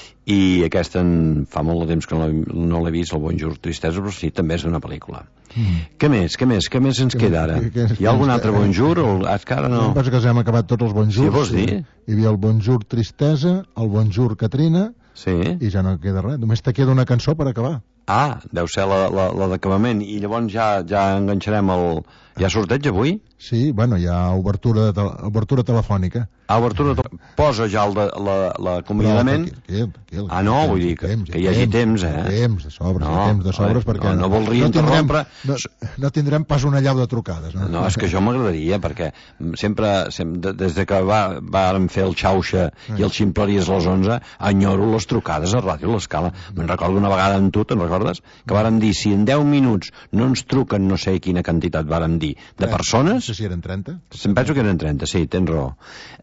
I aquesta fa molt de temps que no l'he vist, el Bonjour, tristesa, però sí, també és d'una pel·lícula. Què més ens queda ara? Hi ha algun altre Bonjour? És que ara no... Em penso que hem acabat tots els Bonjours. Sí, vols dir? Hi havia el Bonjour, tristesa, el Bonjour, Katrina, i ja no queda res. Només te queda una cançó per acabar. Ah, deu ser la d'acabament. I llavors ja enganxarem el... Hi ha sorteig avui? Sí, bueno, hi ha obertura telefònica. Obertura telefònica. Posa ja l'acomiadament. No, vull dir que hi hagi temps, Temps de sobres, perquè no voldria interrompre. No tindrem pas una llau de trucades. No, és que això m'agradaria, perquè sempre, des que vàrem fer el Xauxa i el Ximpleries a les 11, enyoro les trucades a Ràdio L'Escala. Me'n recordo una vegada amb tu, te'n recordes? Que vàrem dir, si en 10 minuts no ens truquen no sé quina quantitat vàrem dir de persones... No sé si eren 30. Em penso que eren 30, sí, tens raó.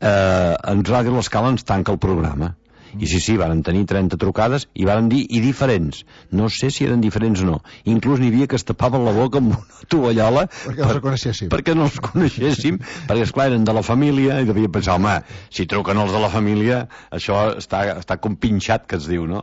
En Ràdio L'Escala ens tanca el programa. I sí, varen tenir 30 trucades i varen dir, i diferents. No sé si eren diferents o no. Inclús n'hi havia que es tapaven la boca amb una tovallola perquè no els coneixéssim, perquè esclar, eren de la família i devia pensar, home, si truquen els de la família, això està compinxat, que es diu, no?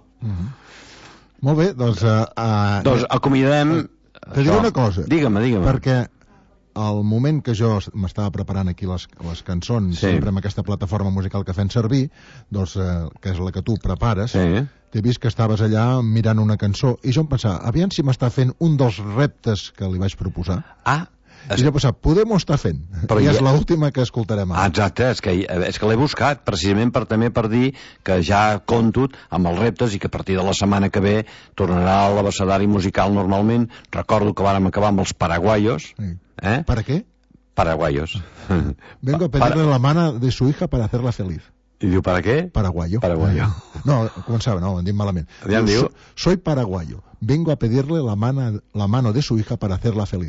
Molt bé, doncs... Doncs acomiadem... Te diré una cosa. Digue'm. Perquè al moment que jo m'estava preparant aquí les cançons, sempre amb aquesta plataforma musical que fem servir, doncs, que és la que tu prepares, t'he vist que estaves allà mirant una cançó, i jo em pensava, aviam si m'està fent un dels reptes que li vaig proposar. I jo pensava, podem-ho estar fent. I és l'última que escoltarem ara. Exacte, és que l'he buscat, precisament també per dir que ja compto amb els reptes i que a partir de la setmana que ve tornarà a l'abecedari musical normalment. Recordo que vàrem acabar amb els paraguayos. ¿Para qué? Paraguayos. Vengo a pedirle la mano de su hija para hacerla feliz. I diu, ¿para qué? Paraguayo. No, començava, no, em dic malament. Diu, soy paraguayo. Vengo a pedirle la mano de su hija para hacerla feliz.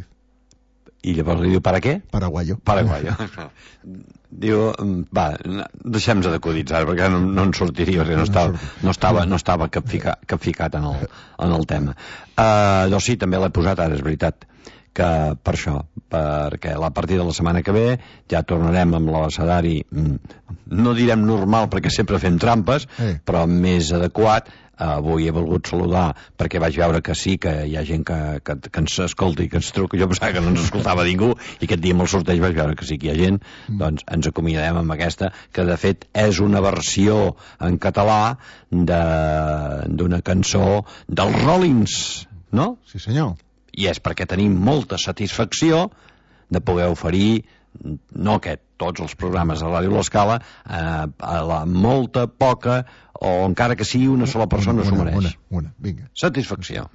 I llavors li diu, ¿para qué? Paraguayo. Diu, va, deixem-nos d'acuditzar, perquè no en sortiria, perquè no estava capficat en el tema. Doncs sí, també l'he posat ara, és veritat, que per això, perquè a partir de la setmana que ve ja tornarem amb l'abecedari, no direm normal perquè sempre fem trampes, però més adequat. Avui he volgut saludar perquè vaig veure que sí, que hi ha gent que ens escolta i que ens truca. Jo pensava que no ens escoltava ningú i aquest dia amb el sorteig vaig veure que sí que hi ha gent. Doncs ens acomiadem amb aquesta, que de fet és una versió en català d'una cançó dels Rollins, no? Sí, senyor. I és perquè tenim molta satisfacció de poder oferir, no aquest, tots els programes de Ràdio L'Escala, a la molta, poca, o encara que sigui una sola persona s'ho mereix. Vinga. Satisfacció.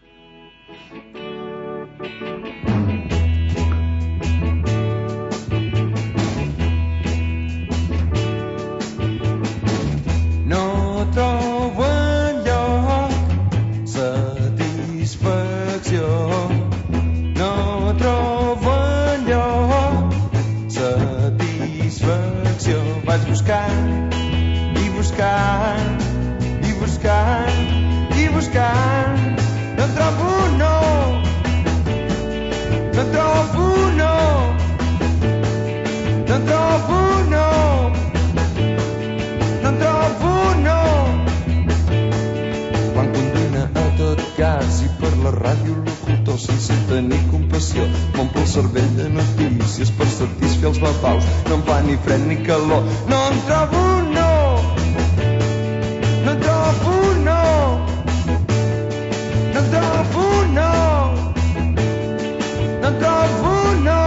No trobo enlloc satisfacció. No trobo enlloc satisfacció. Vaig buscant i buscant i buscant i buscant. No en trobo no. No en trobo no. No en trobo no. No en trobo no. Quan condemna a tot gas i per la ràdio locutor sense tenir compassió m'omple el cervell de notícies per satisfer els babaus. No em fa ni fred ni calor. No en trobo no. No en trobo no. No en trobo no. No en trobo no.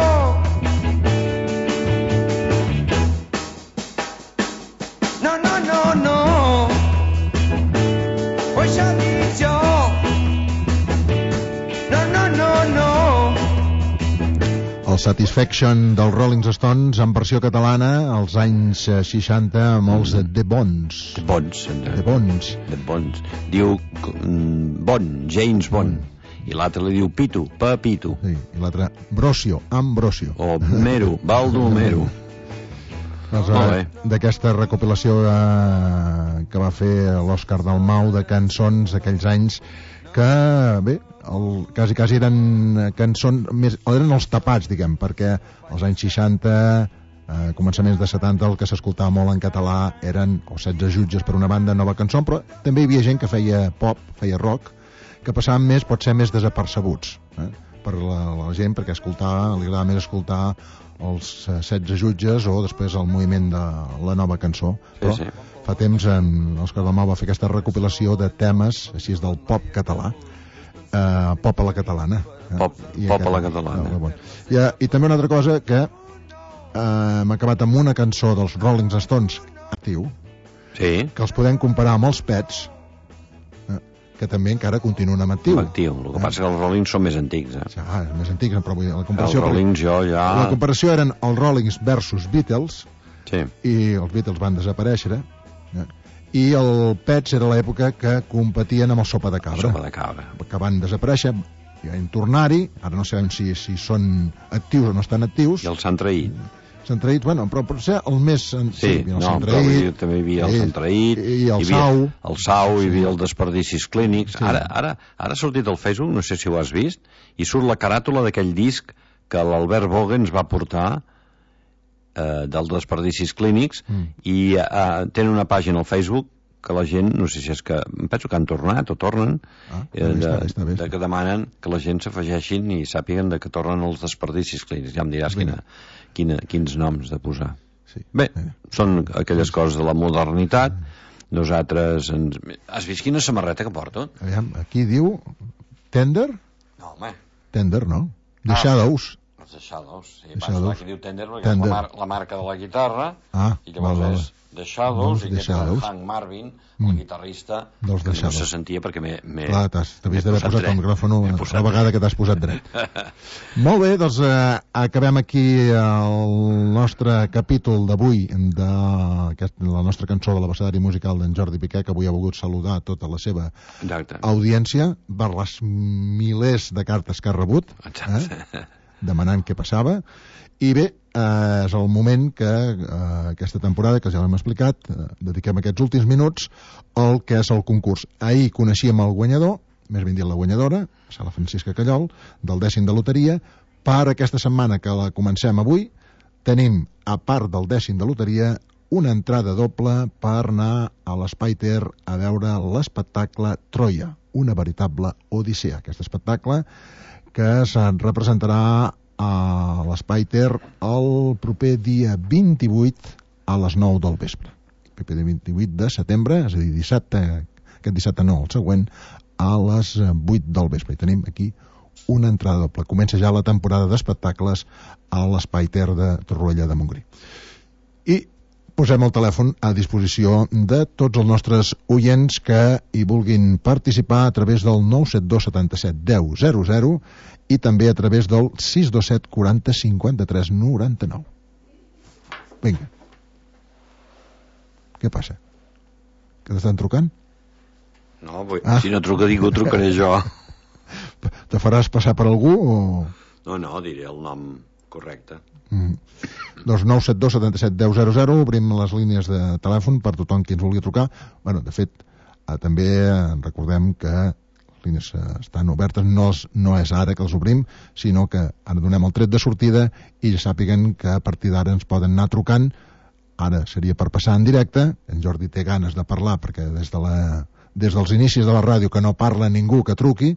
No, no, no, no. Ho he dit jo. Satisfaction dels Rolling Stones en versió catalana als anys 60 amb els The Bonds. The Bonds. The Bonds. The Bonds. Diu Bond, James Bond. I l'altre li diu Pitu, Pepito. Sí, i l'altre Ambrosio. O Mero, Baldomero. D'aquesta recopilació que va fer l'Òscar Dalmau de cançons d'aquells anys que, bé, quasi eren cançons més, eren els tapats, diguem, perquè als anys 60, començaments de 70, el que s'escoltava molt en català eren o 16 jutges per una banda, Nova Cançó, però també hi havia gent que feia pop, feia rock, que passaven més, potser més desapercebuts, per la gent, perquè li agradava més escoltar els 16 jutges o després el moviment de la Nova Cançó. Però fa temps l'Òscar Dalmau va fer aquesta recopilació de temes així del pop català, pop a la catalana. Pop a la catalana. I també una altra cosa que hem acabat amb una cançó dels Rolling Stones actiu, que els podem comparar amb els Pets, que també encara continuen amb actiu. El que passa que els Rollings són més antics. Més antics, però la comparació... Els Rollings La comparació eren els Rollings versus Beatles, i els Beatles van desaparèixer, i el Pets era l'època que competien amb el Sopa de Cabra. Que van desaparèixer, i van tornar-hi, ara no sabem si són actius o no estan actius. I els s'han traït. S'han traït, bueno, però potser el més... però també hi havia el s'han traït, i el Sau. El Sau, hi havia els desperdicis clínics. Ara ha sortit al Facebook, no sé si ho has vist, i surt la caràtula d'aquell disc que l'Albert Bogue ens va portar dels desperdicis clínics, i tenen una pàgina al Facebook que la gent, no sé si és que penso que han tornat o tornen, que demanen que la gent s'afegeixin i sàpiguen que tornen els desperdicis clínics. Ja em diràs quins noms de posar. Bé, són aquelles coses de la modernitat. Nosaltres has vist quina samarreta que porto? Aquí diu Tender? No, home. Tender, no? The Shadows. Els The Shadows, sí. Aquí diu Tender perquè és la marca de la guitarra, i llavors és The Shadows, i aquest és Hank Marvin, el guitarrista, que no se sentia perquè m'he... Clar, t'havies d'haver posat el micròfon la vegada que t'has posat dret. Molt bé, doncs acabem aquí el nostre capítol d'avui de la nostra cançó de l'abecedari musical d'en Jordi Piqué, que avui ha volgut saludar tota la seva audiència per les milers de cartes que ha rebut, demanant què passava. I bé, és el moment que aquesta temporada, que ja l'hem explicat, dediquem aquests últims minuts al que és el concurs. Ahir coneixíem el guanyador, més ben dit la guanyadora, la Francisca Callol, del 10 de loteria. Per aquesta setmana, que la comencem avui, tenim, a part del 10 de loteria, una entrada doble per anar a l'Espai Ter a veure l'espectacle Troia, una veritable odissea. Aquest espectacle que se'n representarà a l'Espai Ter el proper dia 28 a les 9 del vespre. El proper dia 28 de setembre, és a dir, aquest dissabte no, el següent, a les 8 del vespre. I tenim aquí una entrada doble. Comença ja la temporada d'espectacles a l'Espai Ter de Torroella de Montgrí. I posem el telèfon a disposició de tots els nostres oients que hi vulguin participar a través del 972 77 10 00 i també a través del 627 40 53 99. Vinga. Què passa? Que t'estan trucant? No, si no truca ningú, trucaré jo. Te faràs passar per algú o...? No, diré el nom correcte. Doncs 972 77 10 00, obrim les línies de telèfon per tothom qui ens vulgui trucar. Bueno, de fet, també recordem que les línies estan obertes, no és ara que els obrim, sinó que ara donem el tret de sortida i ja sàpiguen que a partir d'ara ens poden anar trucant. Ara seria per passar en directe, en Jordi té ganes de parlar perquè des dels inicis de la ràdio que no parla ningú que truqui,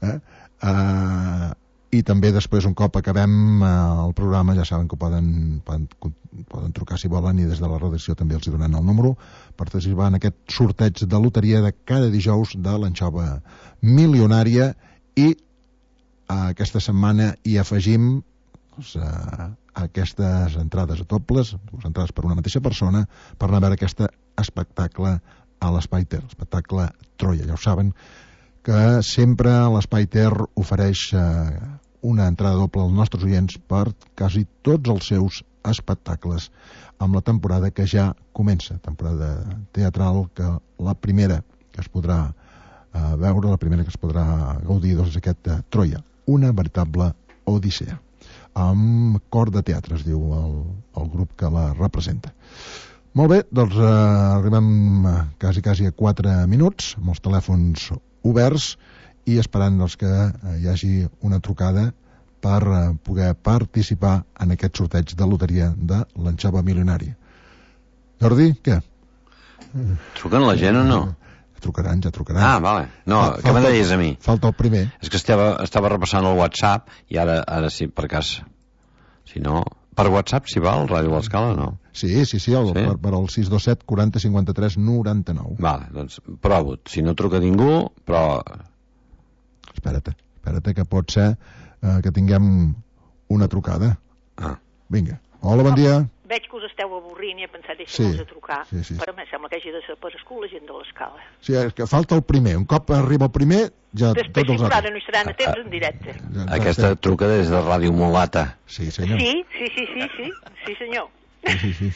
i també després, un cop acabem el programa, ja saben que poden trucar si volen, i des de la redacció també els donen el número per participar en aquest sorteig de loteria de cada dijous de l'anxova milionària. I aquesta setmana hi afegim aquestes entrades a dobles, dues entrades per una mateixa persona, per anar a veure aquest espectacle a l'Espai Ter, l'espectacle Troia. Ja ho saben que sempre l'Espai Ter ofereix una entrada doble als nostres oients per quasi tots els seus espectacles amb la temporada que ja comença, temporada teatral, que la primera que es podrà veure, la primera que es podrà gaudir, doncs, és aquest Troia, una veritable odissea, amb cor de teatre, es diu el grup que la representa. Molt bé, doncs arribem quasi a 4 minuts, amb els telèfons oberts i esperant doncs, que hi hagi una trucada per poder participar en aquest sorteig de loteria de l'Anxova Milionària. Jordi, què? Truquen la gent o no? Ja trucaran. Ah, vale. No, què me deies a mi? Falta el primer. És que estava repassant el WhatsApp i ara sí, per cas. Si no... Per WhatsApp, si val, Ràdio l'Escala, no? Sí, per al 627 40 53 99. Vale, doncs provo. Si no truca ningú, però... Espera't, que pot ser que tinguem una trucada. Vinga. Hola, bon dia. Veig que us esteu avorrint i he pensat deixar-vos a trucar, sí. però em sembla que hagi desaparegut la gent de l'Escala. Sí, és que falta el primer. Un cop arriba el primer, ja després tots els altres. no hi seran a temps en directe. Aquesta truca des de Ràdio Mulata. Sí, senyor. Sí, senyor. Sí.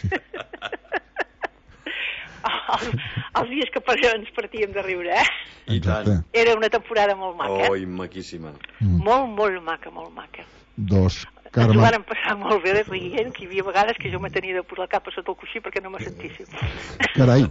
Els dies que ens partíem de riure, I tant. Era una temporada molt maca. Oi, maquíssima. Molt maca. Ens ho van passar molt bé de rient, que hi havia vegades que jo me tenia de posar la capa sota el coixí perquè no me sentíssim. Carai.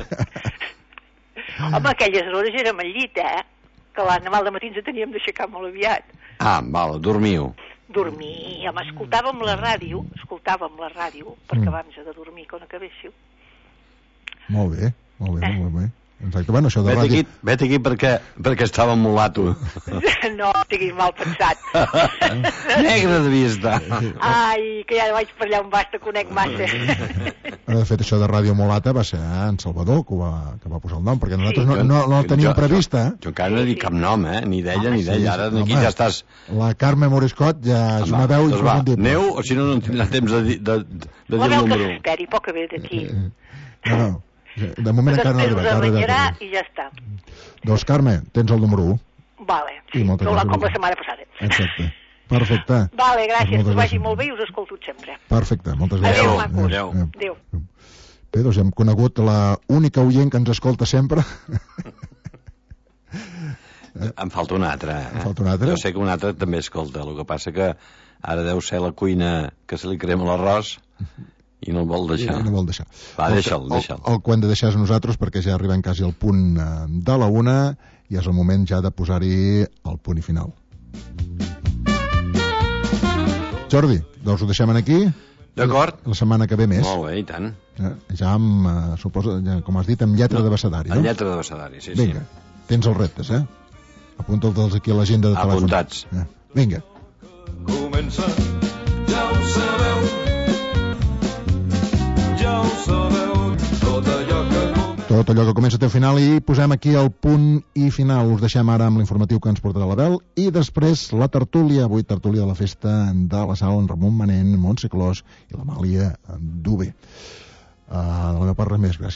Home, aquelles hores érem al llit, que l'endemà al matí ens teníem d'aixecar molt aviat. Ah, val, dormiu. Dormir, home, escoltàvem la ràdio, perquè abans de dormir quan acabéssiu. Molt bé. Exacte, bueno, això de ràdio... Vet aquí perquè estava mulato. No, estiguis mal pensat. Negre devia estar. Ai, que ja vaig per allà on vas, te conec massa. De fet, això de Ràdio Mulata va ser en Salvador que va posar el nom, perquè nosaltres no el teníem previst, Jo encara no dic cap nom, ni d'ella. Ara aquí ja estàs... La Carme Moriscot ja és una veu inconfundible. Neu, o si no tindrà temps de dir el número. La veu que s'esperi, poc a bé d'aquí. No. De moment encara no ha arribat. Després us arrenyarà i ja està. Doncs, Carme, tens el número 1. Vale, com la setmana passada. Exacte. Perfecte. Vale, gràcies, que us vagi molt bé i us escolto sempre. Perfecte, moltes gràcies. Adéu, macos. Adéu. Bé, doncs hem conegut la única oient que ens escolta sempre. Em falta una altra. Jo sé que una altra també escolta, el que passa que ara deu ser la cuina que se li crema l'arròs i no el vol deixar. Va, deixa'l. El que hem de deixar és nosaltres, perquè ja arribem quasi al punt de la 1 i és el moment ja de posar-hi el punt i final. Jordi, doncs ho deixem aquí. D'acord. La setmana que ve més. Molt bé, i tant. Ja amb, suposo, com has dit, amb lletra d'abecedari, no? Amb lletra d'abecedari, sí. Vinga, tens els reptes, Apunta'ls aquí a l'agenda de telèfon. Apuntats. Vinga. Comença, ja ho sabeu, tot allò que comença té un final i posem aquí el punt i final. Us deixem ara amb l'informatiu que ens portarà l'Abel i després la tertúlia, avui tertúlia de la festa de la sala en Ramon Manent, Montse Clos i l'Amàlia Dube. De la meva part res més, gràcies.